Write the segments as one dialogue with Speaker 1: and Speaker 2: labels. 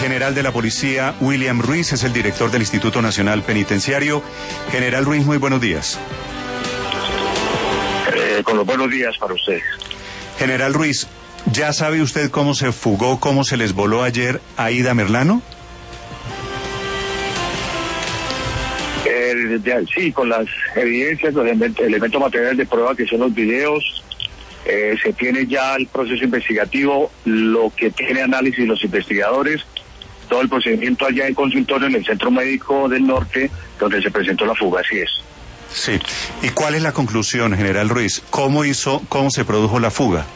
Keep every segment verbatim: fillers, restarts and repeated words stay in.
Speaker 1: general de la policía, William Ruiz, es el director del Instituto Nacional Penitenciario. General Ruiz, muy buenos días.
Speaker 2: Eh, con los buenos días para usted.
Speaker 1: General Ruiz, ¿ya sabe usted cómo se fugó, cómo se les voló ayer a Aida Merlano?
Speaker 2: Eh, de, sí, con las evidencias, los elementos materiales de prueba que son los videos, eh, se tiene ya el proceso investigativo, lo que tiene análisis los investigadores, todo el procedimiento allá en consultorio en el Centro Médico del Norte, donde se presentó la fuga, así es.
Speaker 1: Sí. ¿Y cuál es la conclusión, General Ruiz? ¿Cómo hizo, cómo se produjo la fuga?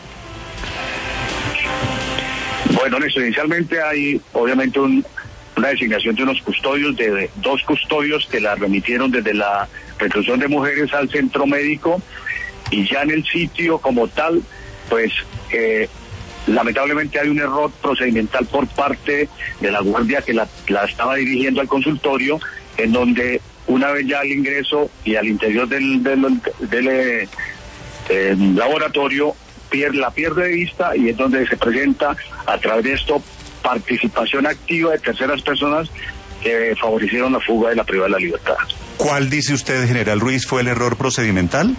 Speaker 2: Bueno, Néstor, inicialmente hay obviamente un, una designación de unos custodios, de dos custodios que la remitieron desde la reclusión de mujeres al centro médico, y ya en el sitio como tal, pues eh, lamentablemente hay un error procedimental por parte de la guardia que la, la estaba dirigiendo al consultorio, en donde una vez ya al ingreso y al interior del, del, del, del eh, eh, laboratorio, pierde, la pierde de vista, y es donde se presenta a través de esto participación activa de terceras personas que favorecieron la fuga de la privada de la libertad.
Speaker 1: ¿Cuál, dice usted, General Ruiz, fue el error procedimental?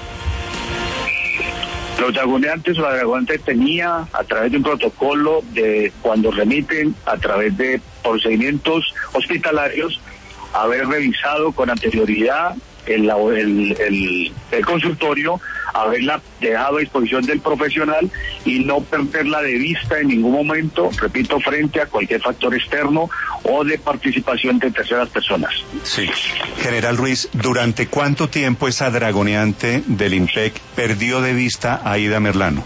Speaker 2: Los dragoneantes o la dragoneante tenía, a través de un protocolo de cuando remiten a través de procedimientos hospitalarios, haber revisado con anterioridad el, el, el, el consultorio, haberla dejado a disposición del profesional y no perderla de vista en ningún momento, repito, frente a cualquier factor externo o de participación de terceras personas.
Speaker 1: Sí. General Ruiz, ¿durante cuánto tiempo esa dragoneante del IMPEC perdió de vista a Aida Merlano?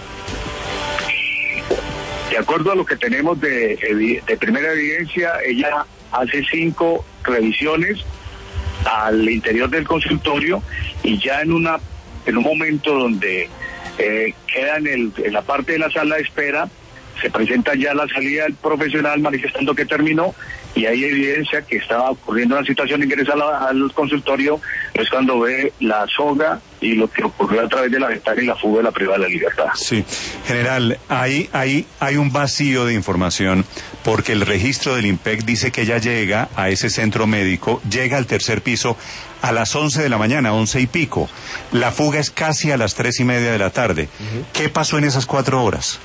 Speaker 2: De acuerdo a lo que tenemos de, de primera evidencia, ella hace cinco revisiones al interior del consultorio, y ya en una en un momento donde eh, queda en, el, en la parte de la sala de espera, se presenta ya la salida del profesional manifestando que terminó, y hay evidencia que estaba ocurriendo una situación, ingresa la, al consultorio, es cuando ve la soga y lo que ocurrió a través de la ventana y la fuga de la privada de la libertad.
Speaker 1: Sí, general, hay, hay, hay un vacío de información, porque el registro del IMPEC dice que ella llega a ese centro médico, llega al tercer piso a las once de la mañana, once y pico. La fuga es casi a las tres y media de la tarde. Uh-huh. ¿Qué pasó en esas cuatro horas?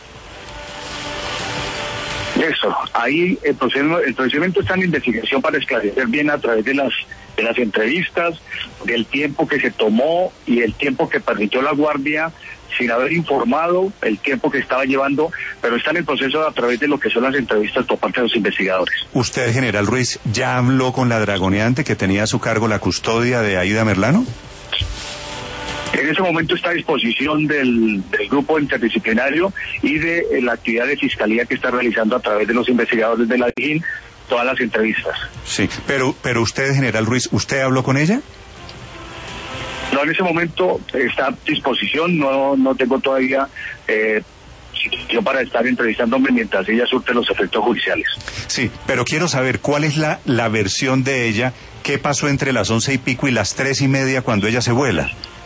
Speaker 2: Eso, ahí el procedimiento, el procedimiento está en investigación para esclarecer bien a través de las de las entrevistas, del tiempo que se tomó y el tiempo que permitió la guardia sin haber informado, el tiempo que estaba llevando, pero está en el proceso a través de lo que son las entrevistas por parte de los investigadores.
Speaker 1: ¿Usted, General Ruiz, ya habló con la dragoneante que tenía a su cargo la custodia de Aida Merlano?
Speaker 2: En ese momento está a disposición del, del grupo interdisciplinario y de eh, la actividad de fiscalía que está realizando a través de los investigadores de la D I G I N todas las entrevistas. Sí,
Speaker 1: pero, pero usted, General Ruiz, ¿usted habló con ella?
Speaker 2: No, en ese momento está a disposición, no, no tengo todavía eh, situación para estar entrevistándome mientras ella surte los efectos judiciales.
Speaker 1: Sí, pero quiero saber cuál es la, la versión de ella, qué pasó entre las once y pico y las tres y media cuando ella se vuela.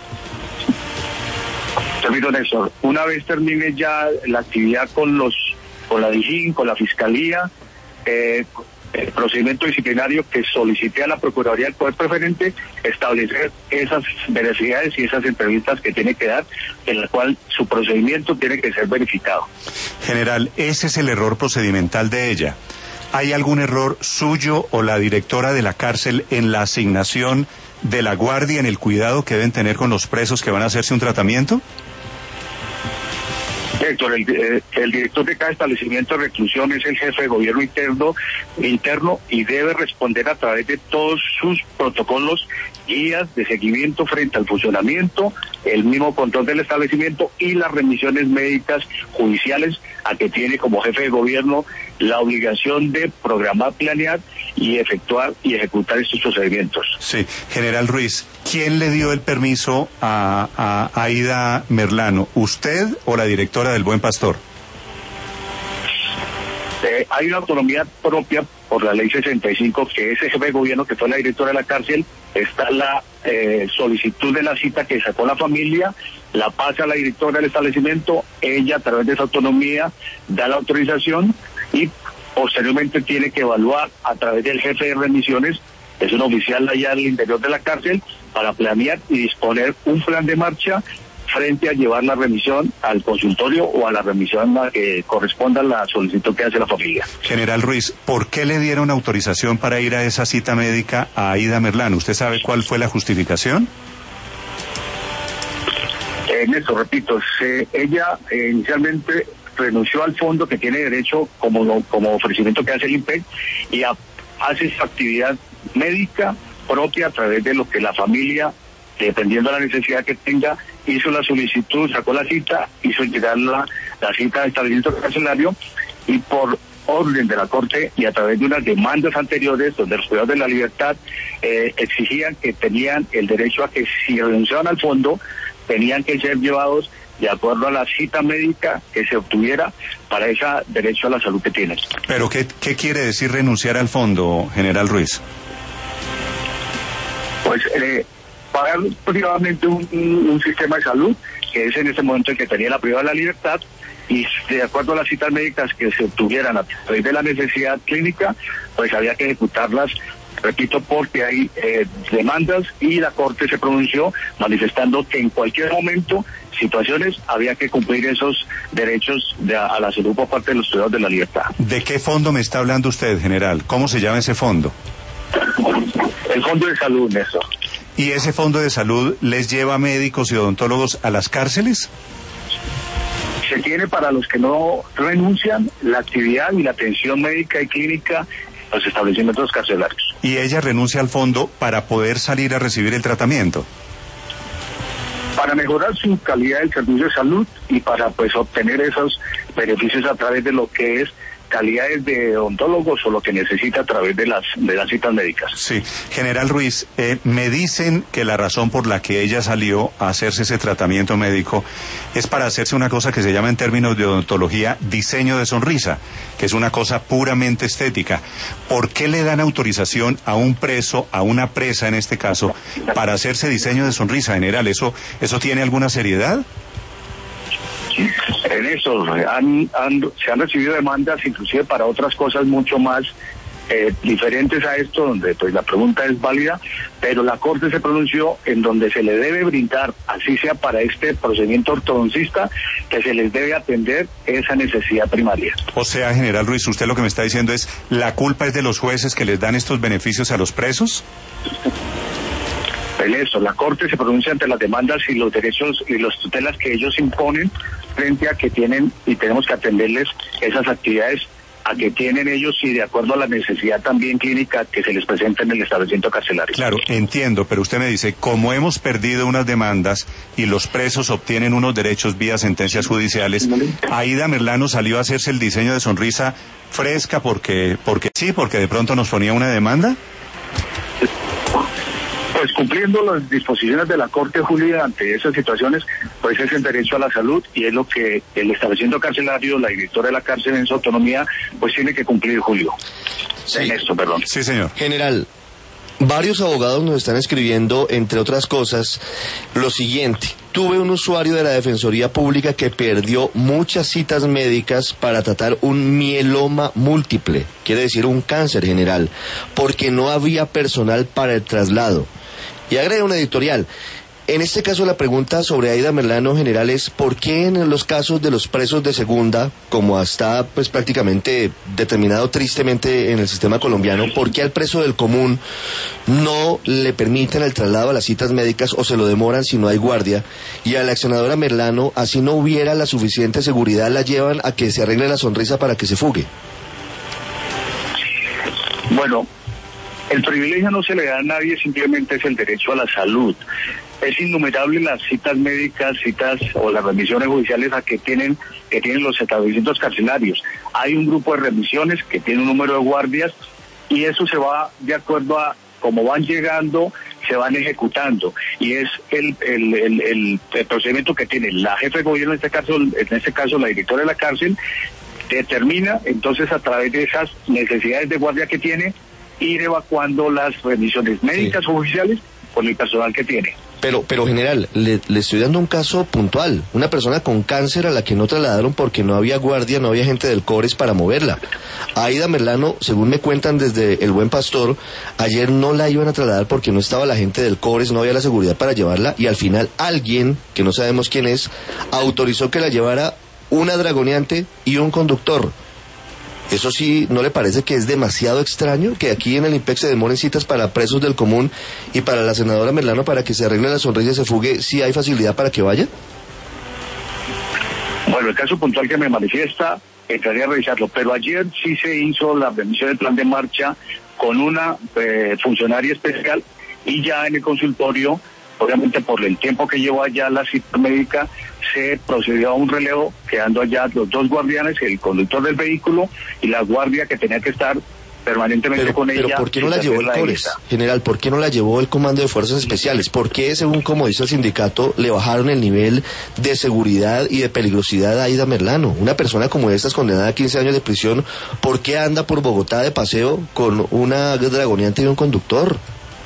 Speaker 2: Permito, Néstor, una vez termine ya la actividad con los con la D I G I N, con la Fiscalía, eh, el procedimiento disciplinario que solicité a la Procuraduría del Poder Preferente, establecer esas veracidades y esas entrevistas que tiene que dar, en la cual su procedimiento tiene que ser verificado.
Speaker 1: General, ese es el error procedimental de ella. ¿Hay algún error suyo o la directora de la cárcel en la asignación de la guardia, en el cuidado que deben tener con los presos que van a hacerse un tratamiento?
Speaker 2: Héctor, el, eh, el director de cada establecimiento de reclusión es el jefe de gobierno interno, interno y debe responder a través de todos sus protocolos, guías de seguimiento frente al funcionamiento, el mismo control del establecimiento y las remisiones médicas judiciales a que tiene como jefe de gobierno la obligación de programar, planear y efectuar y ejecutar estos procedimientos.
Speaker 1: Sí, General Ruiz, ¿quién le dio el permiso a, a Aida Merlano, usted o la directora del Buen Pastor?
Speaker 2: Eh, hay una autonomía propia por la ley sesenta y cinco que ese jefe de gobierno que fue la directora de la cárcel, está la eh, solicitud de la cita que sacó la familia, la pasa a la directora del establecimiento, ella a través de esa autonomía da la autorización y posteriormente tiene que evaluar a través del jefe de remisiones, es un oficial allá al interior de la cárcel, para planear y disponer un plan de marcha frente a llevar la remisión al consultorio o a la remisión a que corresponda a la solicitud que hace la familia.
Speaker 1: General Ruiz, ¿por qué le dieron autorización para ir a esa cita médica a Aida Merlano? ¿Usted sabe cuál fue la justificación?
Speaker 2: En eso, repito, se, ella eh, inicialmente renunció al fondo que tiene derecho como, como ofrecimiento que hace el I N P E C y a, hace esa actividad médica propia a través de lo que la familia, dependiendo de la necesidad que tenga, hizo la solicitud, sacó la cita, hizo llegar la, la cita al establecimiento carcelario y por orden de la Corte y a través de unas demandas anteriores donde los privados de la libertad eh, exigían que tenían el derecho a que si renunciaban al fondo tenían que ser llevados de acuerdo a la cita médica que se obtuviera para ese derecho a la salud que tienen.
Speaker 1: ¿Pero qué, qué quiere decir renunciar al fondo, General Ruiz?
Speaker 2: Pues eh, pagar privadamente un, un, un sistema de salud, que es en ese momento el que tenía la privada de la libertad, y de acuerdo a las citas médicas que se obtuvieran a través de la necesidad clínica, pues había que ejecutarlas, repito, porque hay eh, demandas y la Corte se pronunció manifestando que en cualquier momento, situaciones, había que cumplir esos derechos de, a la salud por parte de los privados de la libertad.
Speaker 1: ¿De qué fondo me está hablando usted, general? ¿Cómo se llama ese fondo?
Speaker 2: El Fondo de Salud, Néstor.
Speaker 1: ¿Y ese Fondo de Salud les lleva médicos y odontólogos a las cárceles?
Speaker 2: Se tiene para los que no renuncian la actividad y la atención médica y clínica en los establecimientos carcelarios.
Speaker 1: ¿Y ella renuncia al fondo para poder salir a recibir el tratamiento?
Speaker 2: Para mejorar su calidad del servicio de salud y para pues obtener esos beneficios a través de lo que es calidades de odontólogos o lo que necesita a través de las de las citas médicas.
Speaker 1: Sí, General Ruiz, eh, me dicen que la razón por la que ella salió a hacerse ese tratamiento médico es para hacerse una cosa que se llama en términos de odontología diseño de sonrisa, que es una cosa puramente estética. ¿Por qué le dan autorización a un preso, a una presa en este caso, para hacerse diseño de sonrisa, general? ¿Eso, eso tiene alguna seriedad?
Speaker 2: En eso han, han, se han recibido demandas inclusive para otras cosas mucho más eh, diferentes a esto, donde pues la pregunta es válida, pero la Corte se pronunció en donde se le debe brindar, así sea para este procedimiento ortodoncista, que se les debe atender esa necesidad primaria.
Speaker 1: O sea, General Ruiz, usted lo que me está diciendo es, ¿la culpa es de los jueces que les dan estos beneficios a los presos?
Speaker 2: En eso, la Corte se pronuncia ante las demandas y los derechos y las tutelas que ellos imponen frente a que tienen y tenemos que atenderles esas actividades a que tienen ellos y de acuerdo a la necesidad también clínica que se les presenta en el establecimiento carcelario.
Speaker 1: Claro, entiendo, pero usted me dice, como hemos perdido unas demandas y los presos obtienen unos derechos vía sentencias judiciales, Aida Merlano salió a hacerse el diseño de sonrisa fresca porque, porque sí, porque de pronto nos ponía una demanda.
Speaker 2: Pues cumpliendo las disposiciones de la Corte, Julia, ante esas situaciones, pues es el derecho a la salud y es lo que el establecimiento carcelario, la directora de la cárcel en su autonomía, pues tiene que cumplir, Julio.
Speaker 3: Sí.
Speaker 2: En esto, perdón.
Speaker 1: Sí, señor.
Speaker 3: General, varios abogados nos están escribiendo, entre otras cosas, lo siguiente. Tuve un usuario de la Defensoría Pública que perdió muchas citas médicas para tratar un mieloma múltiple, quiere decir un cáncer, general, porque no había personal para el traslado. Y agrega una editorial. En este caso la pregunta sobre Aida Merlano, general, es ¿por qué en los casos de los presos de segunda, como está pues prácticamente determinado tristemente en el sistema colombiano, por qué al preso del común no le permiten el traslado a las citas médicas o se lo demoran si no hay guardia, y a la accionadora Merlano, así no hubiera la suficiente seguridad, la llevan a que se arregle la sonrisa para que se fugue?
Speaker 2: Bueno, el privilegio no se le da a nadie, simplemente es el derecho a la salud. Es innumerable las citas médicas, citas o las remisiones judiciales a que tienen que tienen los establecimientos carcelarios. Hay un grupo de remisiones que tiene un número de guardias y eso se va de acuerdo a cómo van llegando, se van ejecutando. Y es el, el, el, el, el procedimiento que tiene la jefe de gobierno, en este caso, en este caso la directora de la cárcel, determina entonces a través de esas necesidades de guardia que tiene, ir evacuando las remisiones médicas sí. o oficiales con el personal que tiene.
Speaker 3: Pero, pero general, le, le estoy dando un caso puntual. Una persona con cáncer a la que no trasladaron porque no había guardia, no había gente del CORES para moverla. Aida Merlano, según me cuentan desde El Buen Pastor, ayer no la iban a trasladar porque no estaba la gente del CORES, no había la seguridad para llevarla, y al final alguien, que no sabemos quién es, autorizó que la llevara una dragoneante y un conductor. ¿Eso sí no le parece que es demasiado extraño que aquí en el IMPEC se demoren citas para presos del común y para la senadora Merlano para que se arregle la sonrisa y se fugue, si hay facilidad para que vaya?
Speaker 2: Bueno, el caso puntual que me manifiesta, entraría a revisarlo, pero ayer sí se hizo la revisión del plan de marcha con una eh, funcionaria especial, y ya en el consultorio, obviamente por el tiempo que llevó allá la cita médica, se procedió a un relevo, quedando allá los dos guardianes, el conductor del vehículo y la guardia que tenía que estar permanentemente
Speaker 3: pero,
Speaker 2: con
Speaker 3: pero
Speaker 2: ella.
Speaker 3: ¿por qué no la llevó el CORES? General, ¿por qué no la llevó el Comando de Fuerzas Especiales? ¿Por qué, según como dice el sindicato, le bajaron el nivel de seguridad y de peligrosidad a Aida Merlano? Una persona como esta es condenada a quince años de prisión, ¿por qué anda por Bogotá de paseo con una dragoneante y un conductor?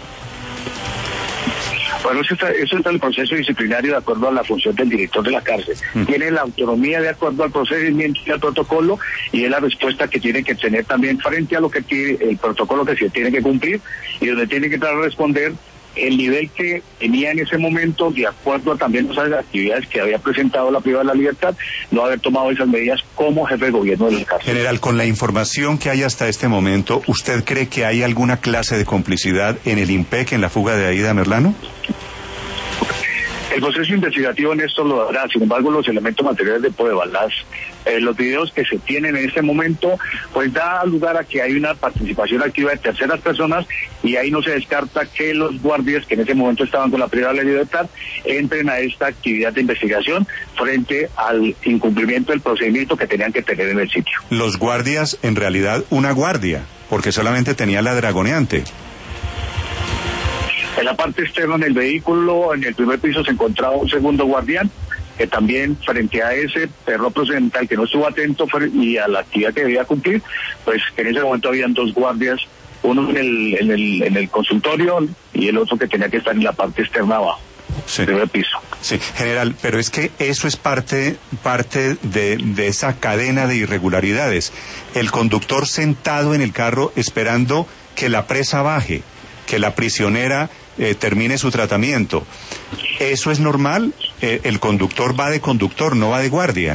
Speaker 2: Bueno, eso está, eso está en el proceso disciplinario de acuerdo a la función del director de la cárcel. Mm. Tiene la autonomía de acuerdo al procedimiento y al protocolo, y es la respuesta que tiene que tener también frente a lo que tiene, el protocolo que se tiene que cumplir, y donde tiene que entrar a responder el nivel que tenía en ese momento, de acuerdo a también las actividades que había presentado la privada de la libertad, no haber tomado esas medidas como jefe de gobierno de la cárcel.
Speaker 1: General, con la información que hay hasta este momento, ¿usted cree que hay alguna clase de complicidad en el IMPEC en la fuga de Aida Merlano?
Speaker 2: El proceso investigativo en esto lo dará. Sin embargo, los elementos materiales de prueba, las, eh, los videos que se tienen en este momento, pues da lugar a que hay una participación activa de terceras personas, y ahí no se descarta que los guardias que en ese momento estaban con la privada de la libertad entren a esta actividad de investigación frente al incumplimiento del procedimiento que tenían que tener en el sitio.
Speaker 1: Los guardias, en realidad, una guardia, porque solamente tenía la dragoneante.
Speaker 2: En la parte externa del vehículo, en el primer piso, se encontraba un segundo guardián, que también frente a ese perro procedimental que no estuvo atento y a la actividad que debía cumplir, pues en ese momento habían dos guardias, uno en el, en el, en el consultorio y el otro que tenía que estar en la parte externa abajo. Sí. Primer piso.
Speaker 1: Sí, general, pero es que eso es parte, parte de, de esa cadena de irregularidades. El conductor sentado en el carro esperando que la presa baje, que la prisionera eh, termine su tratamiento. ¿Eso es normal? Eh, el conductor va de conductor, no va de guardia.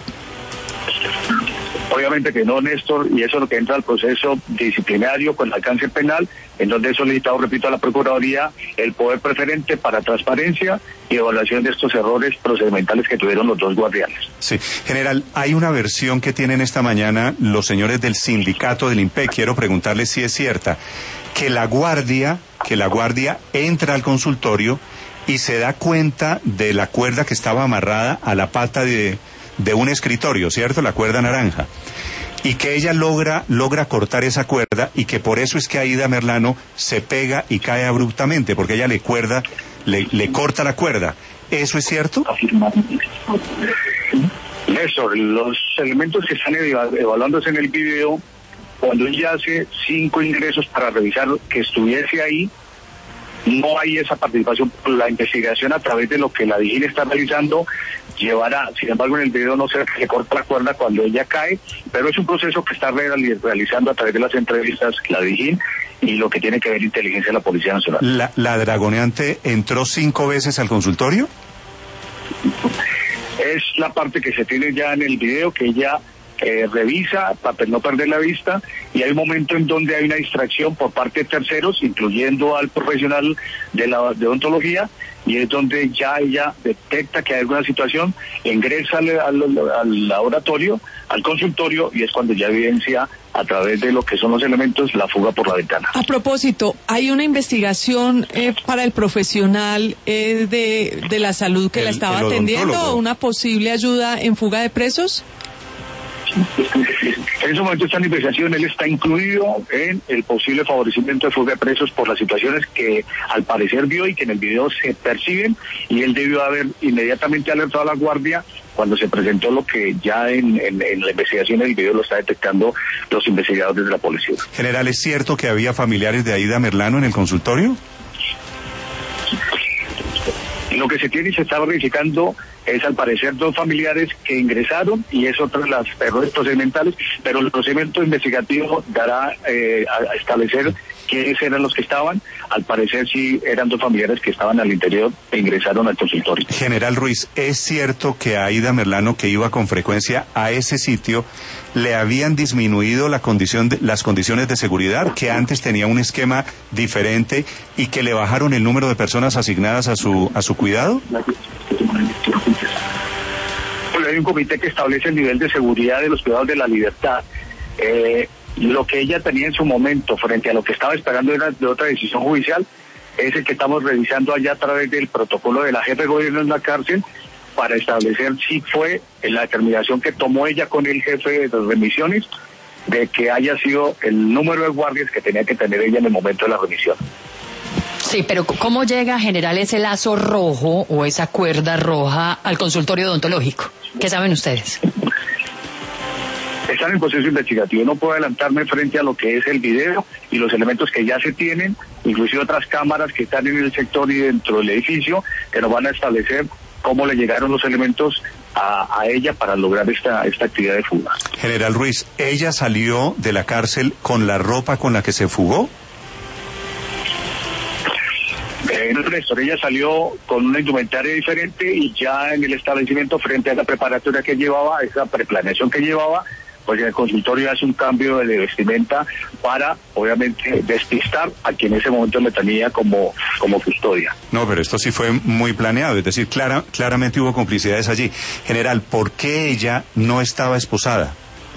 Speaker 2: Obviamente que no, Néstor, y eso es lo que entra al proceso disciplinario con alcance penal, en donde he solicitado, repito, a la Procuraduría el poder preferente para transparencia y evaluación de estos errores procedimentales que tuvieron los dos guardianes.
Speaker 1: Sí, general, hay una versión que tienen esta mañana los señores del sindicato del IMPEC, quiero preguntarles si es cierta, que la guardia, que la guardia entra al consultorio y se da cuenta de la cuerda que estaba amarrada a la pata de... de un escritorio, ¿cierto? La cuerda naranja. Y que ella logra, logra cortar esa cuerda, y que por eso es que Aida Merlano se pega y cae abruptamente, porque ella le cuerda, le, le corta la cuerda. ¿Eso es cierto?
Speaker 2: Néstor, los elementos que están evaluándose en el video, cuando ella hace cinco ingresos para revisar que estuviese ahí, no hay esa participación. La investigación a través de lo que la DIGIN está realizando llevará, sin embargo en el video no se le corta la cuerda cuando ella cae, pero es un proceso que está realizando a través de las entrevistas la DIGIN y lo que tiene que ver inteligencia de la Policía Nacional.
Speaker 1: ¿La, la dragoneante entró cinco veces al consultorio?
Speaker 2: Es la parte que se tiene ya en el video, que ella Eh, revisa para no perder la vista, y hay un momento en donde hay una distracción por parte de terceros, incluyendo al profesional de la de odontología, y es donde ya ella detecta que hay alguna situación, ingresa al, al, al laboratorio, al consultorio, y es cuando ya evidencia a través de lo que son los elementos la fuga por la ventana.
Speaker 4: A propósito, ¿hay una investigación eh, para el profesional eh, de, de la salud que el, la estaba atendiendo, o una posible ayuda en fuga de presos?
Speaker 2: En ese momento está en investigación, él está incluido en el posible favorecimiento de fuga de presos por las situaciones que al parecer vio y que en el video se perciben, y él debió haber inmediatamente alertado a la guardia cuando se presentó lo que ya en, en, en la investigación del video lo está detectando los investigadores de la policía.
Speaker 1: General, ¿es cierto que había familiares de Aida Merlano en el consultorio?
Speaker 2: Lo que se tiene y se está verificando es, al parecer, dos familiares que ingresaron, y es otra de las errores procedimentales, pero el procedimiento investigativo dará eh, a establecer quiénes eran los que estaban. Al parecer sí eran dos familiares que estaban al interior e ingresaron al consultorio.
Speaker 1: General Ruiz, ¿es cierto que a Aida Merlano, que iba con frecuencia a ese sitio, le habían disminuido la condición de, las condiciones de seguridad, que antes tenía un esquema diferente y que le bajaron el número de personas asignadas a su a su cuidado?
Speaker 2: Hay un comité que establece el nivel de seguridad de los cuidados de la libertad. Eh, lo que ella tenía en su momento frente a lo que estaba esperando de, de otra decisión judicial es el que estamos revisando allá a través del protocolo de la jefe de gobierno en la cárcel, para establecer si fue la determinación que tomó ella con el jefe de las remisiones de que haya sido el número de guardias que tenía que tener ella en el momento de la remisión.
Speaker 5: Sí, pero ¿cómo llega, general, ese lazo rojo o esa cuerda roja al consultorio odontológico? ¿Qué saben ustedes?
Speaker 2: Están en proceso investigativo. No puedo adelantarme frente a lo que es el video y los elementos que ya se tienen, inclusive otras cámaras que están en el sector y dentro del edificio, que nos van a establecer cómo le llegaron los elementos a, a ella para lograr esta, esta actividad de fuga.
Speaker 1: General Ruiz, ¿ella salió de la cárcel con la ropa con la que se fugó?
Speaker 2: Eh, no, Néstor, ella salió con una indumentaria diferente y ya en el establecimiento, frente a la preparatoria que llevaba, esa preplaneación que llevaba, pues el consultorio hace un cambio de vestimenta para, obviamente, despistar a quien en ese momento le tenía como, como custodia.
Speaker 1: No, pero esto sí fue muy planeado, es decir, clara, claramente hubo complicidades allí. General, ¿por qué ella no estaba esposada?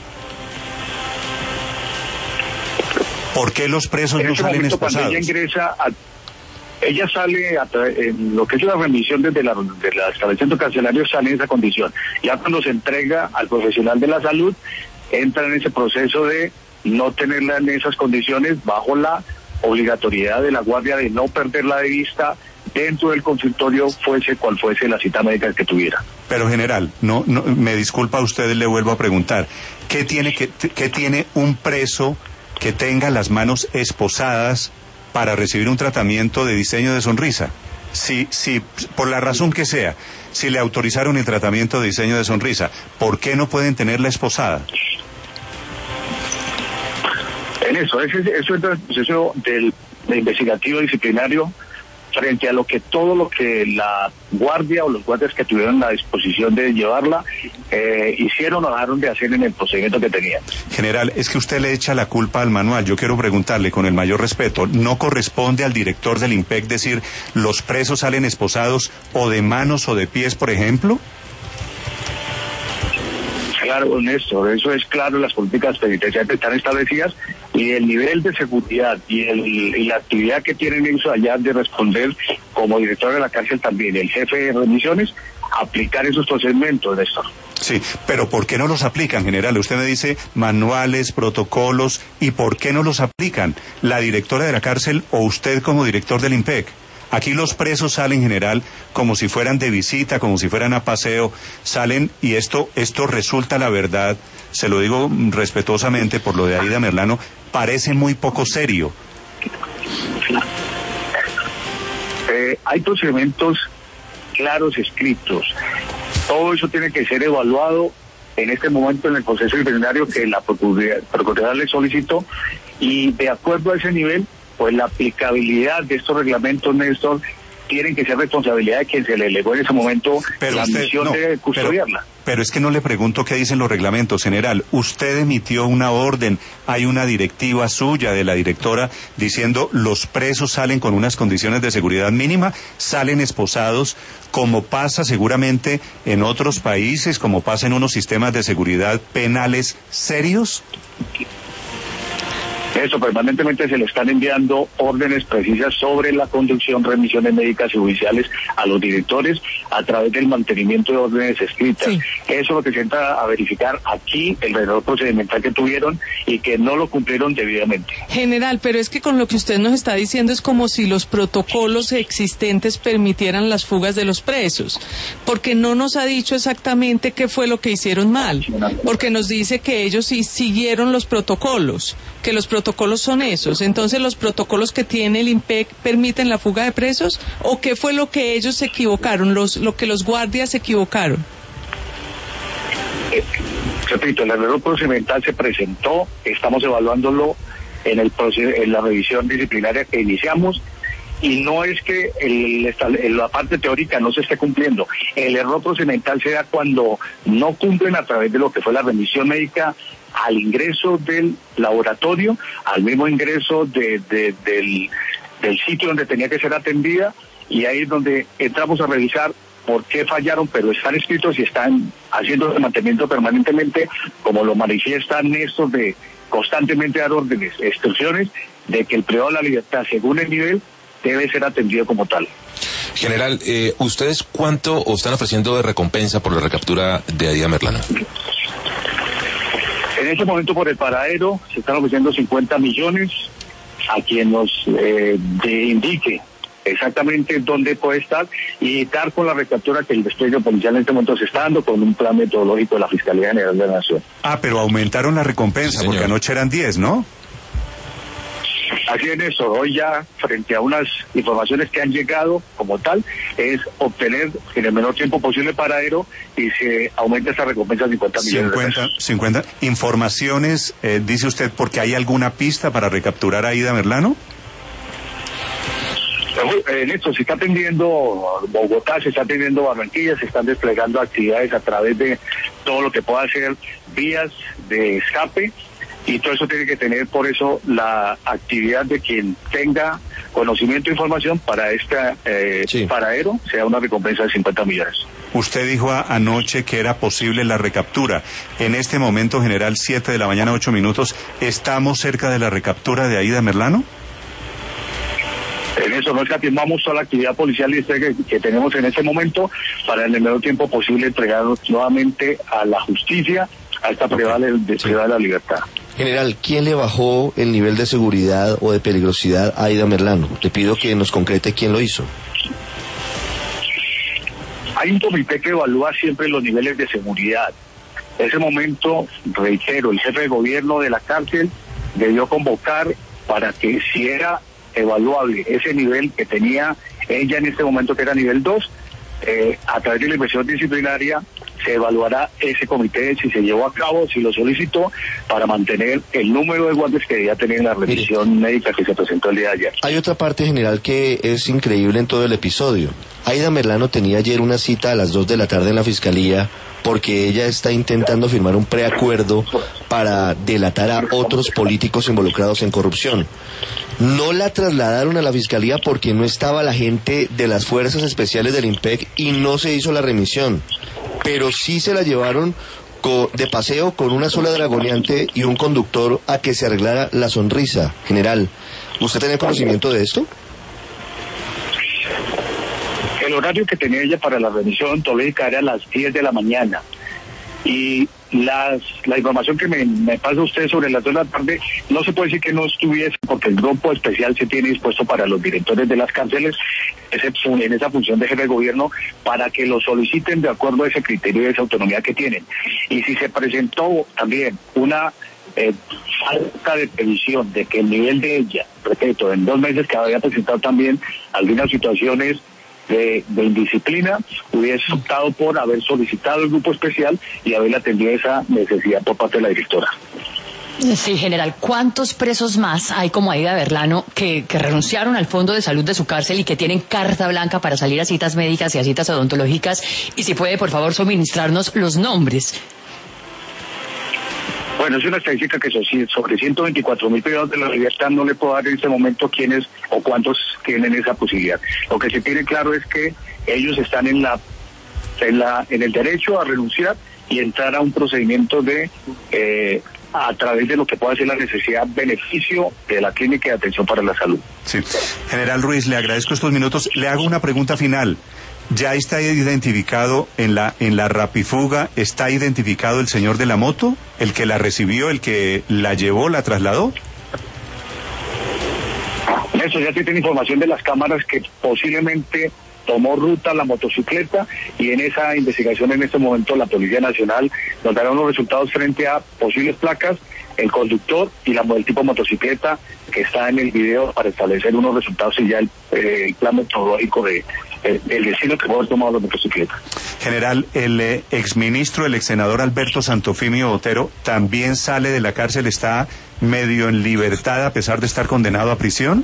Speaker 1: ¿Por qué los presos
Speaker 2: en
Speaker 1: no
Speaker 2: ese
Speaker 1: salen
Speaker 2: momento,
Speaker 1: esposados?
Speaker 2: Cuando ella ingresa, a, ella sale a en lo que es la remisión desde la, de la establecimiento carcelario, sale en esa condición. Ya cuando se entrega al profesional de la salud, entra en ese proceso de no tenerla en esas condiciones, bajo la obligatoriedad de la guardia de no perderla de vista dentro del consultorio, fuese cual fuese la cita médica que tuviera.
Speaker 1: Pero general, no, no, me disculpa a usted, le vuelvo a preguntar, ¿qué tiene, que, qué tiene un preso que tenga las manos esposadas para recibir un tratamiento de diseño de sonrisa? Si, si, por la razón que sea, si le autorizaron el tratamiento de diseño de sonrisa, ¿por qué no pueden tenerla esposada?
Speaker 2: En eso, ese, eso es el proceso del, del investigativo disciplinario frente a lo que todo lo que la guardia o los guardias que tuvieron la disposición de llevarla eh, hicieron o dejaron de hacer en el procedimiento que tenían.
Speaker 1: General, es que usted le echa la culpa al manual. Yo quiero preguntarle con el mayor respeto, ¿no corresponde al director del IMPEC decir los presos salen esposados o de manos o de pies, por ejemplo?
Speaker 2: Claro, Néstor, eso es claro, las políticas penitenciarias están establecidas y el nivel de seguridad y, el, y la actividad que tienen ellos allá de responder como director de la cárcel también, el jefe de remisiones, aplicar esos procedimientos, Néstor.
Speaker 1: Sí, pero ¿por qué no los aplican, general? Usted me dice manuales, protocolos, ¿y por qué no los aplican? ¿La directora de la cárcel o usted como director del IMPEC? Aquí los presos salen, general, como si fueran de visita, como si fueran a paseo, salen y esto, esto resulta, la verdad, se lo digo respetuosamente por lo de Aida Merlano, parece muy poco serio.
Speaker 2: Eh, hay procedimientos claros, escritos. Todo eso tiene que ser evaluado en este momento en el proceso disciplinario que la Procuraduría le solicitó, y de acuerdo a ese nivel, pues la aplicabilidad de estos reglamentos, Néstor, tienen que ser responsabilidad de quien se le delegó en ese momento pero la usted, misión no, de custodiarla. Pero, pero es que no le pregunto qué dicen los reglamentos, general. Usted emitió una orden, hay una directiva suya de la directora diciendo los presos salen con unas condiciones de seguridad mínima, salen esposados, como pasa seguramente en otros países, como pasa en unos sistemas de seguridad penales serios. Eso, permanentemente se le están enviando órdenes precisas sobre la conducción, remisiones médicas y judiciales a los directores a través del mantenimiento de órdenes escritas. Sí. Eso es lo que se entra a verificar aquí, el error procedimental que tuvieron y que no lo cumplieron debidamente.
Speaker 4: General, pero es que con lo que usted nos está diciendo es como si los protocolos existentes permitieran las fugas de los presos, porque no nos ha dicho exactamente qué fue lo que hicieron mal, porque nos dice que ellos sí siguieron los protocolos. que los protocolos son esos. Entonces, ¿los protocolos que tiene el IMPEC permiten la fuga de presos? ¿O qué fue lo que ellos se equivocaron, los, lo que los guardias se equivocaron?
Speaker 2: Eh, repito, el error procedimental se presentó, estamos evaluándolo en, el en la revisión disciplinaria que iniciamos, y no es que el, la parte teórica no se esté cumpliendo. El error procedimental se da cuando no cumplen a través de lo que fue la remisión médica al ingreso del laboratorio, al mismo ingreso de, de, del, del sitio donde tenía que ser atendida, y ahí es donde entramos a revisar por qué fallaron, pero están escritos y están haciendo el mantenimiento permanentemente, como lo manifiestan estos de constantemente dar órdenes, instrucciones de que el privado de la libertad, según el nivel, debe ser atendido como tal.
Speaker 6: General, eh, ¿ustedes cuánto o están ofreciendo de recompensa por la recaptura de Aida Merlano?
Speaker 2: En este momento por el paradero se están ofreciendo cincuenta millones a quien nos eh, de indique exactamente dónde puede estar y dar con la recaptura que el despliegue policial en este momento se está dando con un plan metodológico de la Fiscalía General de la Nación.
Speaker 1: Ah, pero aumentaron la recompensa, sí, porque anoche eran diez, ¿no?
Speaker 2: Así es eso, hoy ya frente a unas informaciones que han llegado como tal, es obtener en el menor tiempo posible el paradero y se aumenta esa recompensa a cincuenta millones de pesos.
Speaker 1: cincuenta informaciones, eh, dice usted, porque hay alguna pista para recapturar a Aida Merlano.
Speaker 2: En esto se está atendiendo Bogotá, se está atendiendo Barranquilla, se están desplegando actividades a través de todo lo que pueda ser vías de escape, y todo eso tiene que tener por eso la actividad de quien tenga conocimiento e información para este eh, sí. paradero, sea una recompensa de cincuenta millones.
Speaker 1: Usted dijo a, anoche que era posible la recaptura. En este momento, general, siete de la mañana, ocho minutos, ¿estamos cerca de la recaptura de Aida Merlano?
Speaker 2: En eso no escatimamos toda la actividad policial y que, que tenemos en este momento para en el menor tiempo posible entregarnos nuevamente a la justicia, a esta privada de, de, sí. de la libertad.
Speaker 3: General, ¿quién le bajó el nivel de seguridad o de peligrosidad a Aida Merlano? Le pido que nos concrete quién lo hizo.
Speaker 2: Hay un comité que evalúa siempre los niveles de seguridad. En ese momento, reitero, el jefe de gobierno de la cárcel debió convocar para que si era evaluable ese nivel que tenía ella en este momento, que era nivel dos, eh, a través de la inspección disciplinaria se evaluará ese comité si se llevó a cabo, si lo solicitó, para mantener el número de guardias que debía tener en la revisión Mire, médica que se presentó el día de ayer.
Speaker 3: Hay otra parte, general, que es increíble en todo el episodio. Aida Merlano tenía ayer una cita a las dos de la tarde en la Fiscalía porque ella está intentando firmar un preacuerdo para delatar a otros políticos involucrados en corrupción. No la trasladaron a la Fiscalía porque no estaba la gente de las Fuerzas Especiales del IMPEC y no se hizo la remisión, pero sí se la llevaron de paseo con una sola dragoneante y un conductor a que se arreglara la sonrisa. General, ¿usted tiene conocimiento de esto?
Speaker 2: El horario que tenía ella para la remisión odontológica era a las diez de la mañana. Y las, la información que me, me pasa usted sobre las dos de la tarde, no se puede decir que no estuviese, porque el grupo especial se tiene dispuesto para los directores de las cárceles, excepción en esa función de jefe de gobierno, para que lo soliciten de acuerdo a ese criterio y esa autonomía que tienen. Y si se presentó también una eh, falta de previsión de que el nivel de ella, repito, en dos meses que había presentado también algunas situaciones De, de indisciplina, hubiese optado por haber solicitado el grupo especial y haber atendido esa necesidad por parte de la directora.
Speaker 5: Sí, general, ¿cuántos presos más hay como Aida Merlano que, que renunciaron al fondo de salud de su cárcel y que tienen carta blanca para salir a citas médicas y a citas odontológicas? Y si puede, por favor, suministrarnos los nombres.
Speaker 2: Bueno, es una estadística que sobre ciento veinticuatro mil privados de la libertad no le puedo dar en este momento quiénes o cuántos tienen esa posibilidad. Lo que se tiene claro es que ellos están en la en la en el derecho a renunciar y entrar a un procedimiento de eh, a través de lo que pueda ser la necesidad beneficio de la clínica de atención para la salud.
Speaker 1: Sí, general Ruiz, le agradezco estos minutos. Le hago una pregunta final. ¿Ya está identificado en la en la rapifuga, está identificado el señor de la moto, el que la recibió, el que la llevó, la trasladó?
Speaker 2: Eso ya tiene información de las cámaras que posiblemente tomó ruta la motocicleta, y en esa investigación en este momento la Policía Nacional nos dará unos resultados frente a posibles placas el conductor y la, el tipo de motocicleta que está en el video para establecer unos resultados y ya el, eh, el plan metodológico de el, el destino que pueden tomar los motocicletas.
Speaker 1: General, el eh, exministro, el exsenador Alberto Santofimio Botero, ¿también sale de la cárcel, está medio en libertad a pesar de estar condenado a prisión?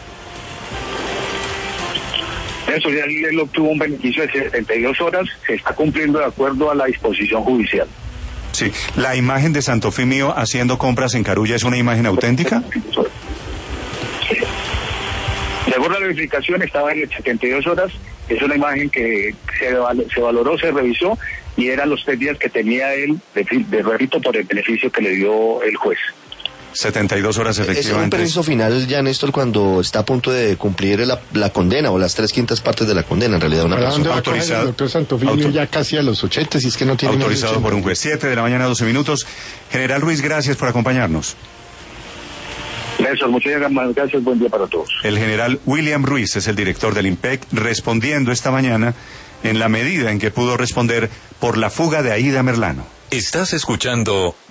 Speaker 2: Eso ya él obtuvo un beneficio de setenta y dos horas, se está cumpliendo de acuerdo a la disposición judicial.
Speaker 1: Sí, ¿la imagen de Santofimio haciendo compras en Carulla es una imagen auténtica?
Speaker 2: Según la verificación estaba en setenta y dos horas, es una imagen que se, val se valoró, se revisó y eran los tres días que tenía él, de, de repito, por el beneficio que le dio el juez.
Speaker 1: setenta y dos horas efectivamente.
Speaker 3: Es un permiso final ya, Néstor, cuando está a punto de cumplir la, la condena o las tres quintas partes de la condena, en realidad una persona.
Speaker 7: Autorizado. El doctor Santofimio Autor ya casi a los ochenta, si es que no tiene
Speaker 1: autorizado por un juez. Siete de la mañana, doce minutos. General Ruiz, gracias por acompañarnos.
Speaker 2: Néstor, muchas gracias, buen día para todos.
Speaker 1: El general William Ruiz es el director del IMPEC, respondiendo esta mañana en la medida en que pudo responder por la fuga de Aída Merlano.
Speaker 8: Estás escuchando